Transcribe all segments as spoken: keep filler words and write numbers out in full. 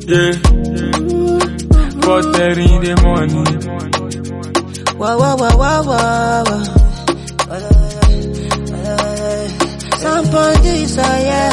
Yeah. four thirty in the morning. Wow, wow, wow, wow, wow, wow. Some on this, oh yeah.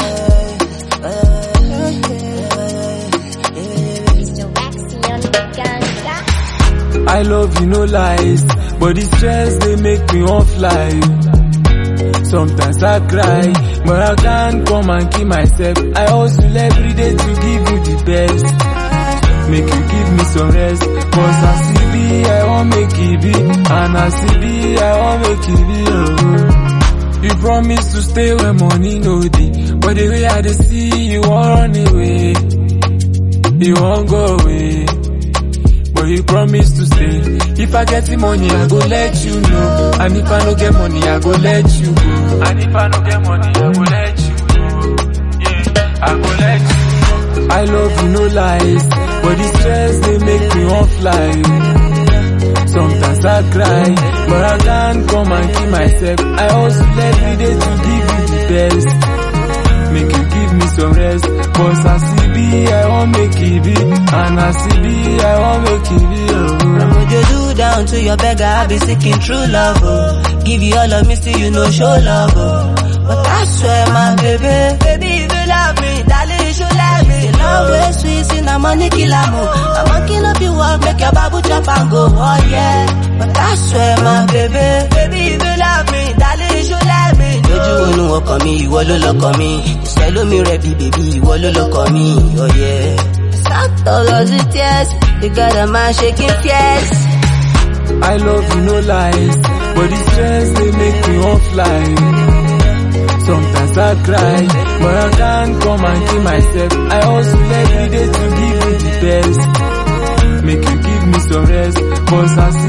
I love you, no lies, but the stress they make me on fly. Sometimes I cry, but I can't come and keep myself. I hustle every day to give you the best. Make you give me some rest, cause I see be, I won't make it be. And I see be, I won't make it be. Oh. You promise to stay where money no dey, but the way I dey see you won't run away. You won't go away, but you promise to stay. If I get the money, I go let you know. And if I no get money, I go let you go. And if I no get money, I go let you go. Yeah, I go let you go. I love you, no lies, but the stress they make me on fly. Sometimes I cry, but I can't come and keep myself. I hustle every day to give you the best. Make you give me some rest, cause I see be, I won't make it be. And I see be, I won't make it be. Oh. I'm gonna do down to your beggar, I be seeking true love. Oh. Give you all of me, still you know show love. Oh. But I swear, my baby, baby, if you love me, darling, you should let me. The love way sweet, see na money kill a mo. I'm walking up your walk, make your babu drop and go, oh yeah. But I swear, my baby, baby, if you love me, darling, you should let me. Lójú inú ọkàn mi, ìwọ ló lọ́kàn mi. Ìṣẹ́ lómi rẹ̀ bí bèbí, ìwọ ló lọ́kàn mi, oh yeah. Start all of the tears, you got a man shaking fierce. I love you, no lies, but the stress they make me on fly. Sometimes I cry, but I can't come and keep myself. I hustle every day to give you the best. Make you give me some rest, cause I see